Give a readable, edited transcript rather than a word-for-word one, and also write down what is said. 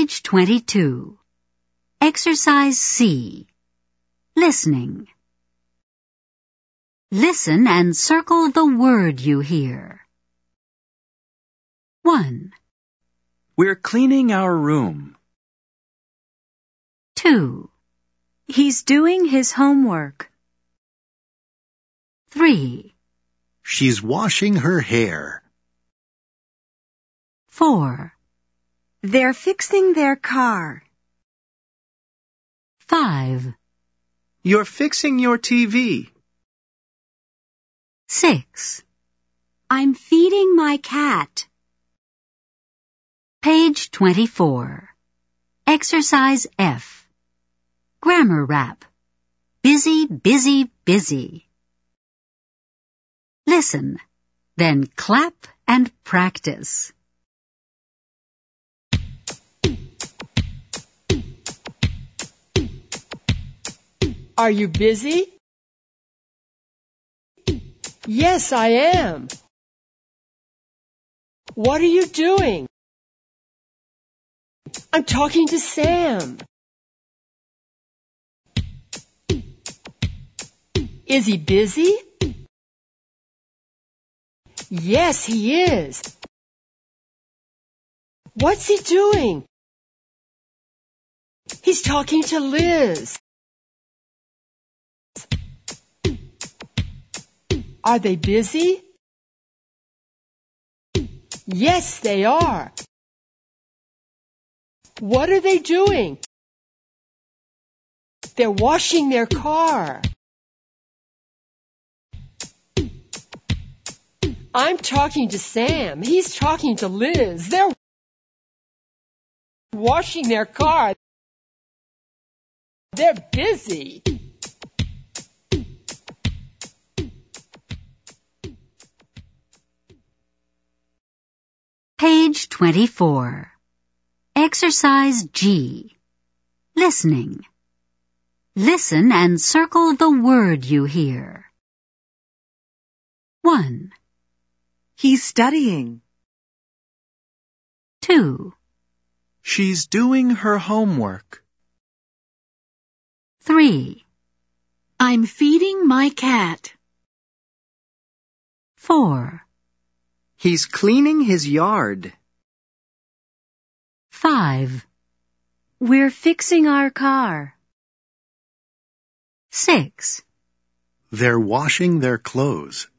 Page 22. Exercise C. Listening. Listen and circle the word you hear. 1, We're cleaning our room. 2, He's doing his homework. 3, She's washing her hair. 4, They're fixing their car. 5, You're fixing your TV. 6. I'm feeding my cat. Page 24. Exercise F. Grammar rap. Busy, busy, busy. Listen, then clap and practice. Are you busy? Yes, I am. What are you doing? I'm talking to Sam. Is he busy? Yes, he is. What's he doing? He's talking to Liz. Are they busy? Yes, they are. What are they doing? They're washing their car. I'm talking to Sam. He's talking to Liz. They're washing their car. They're busy. Page 24. Exercise G. Listening. Listen and circle the word you hear. 1, He's studying. 2, She's doing her homework. 3, I'm feeding my cat. 4, He's cleaning his yard. 5, We're fixing our car. 6, They're washing their clothes.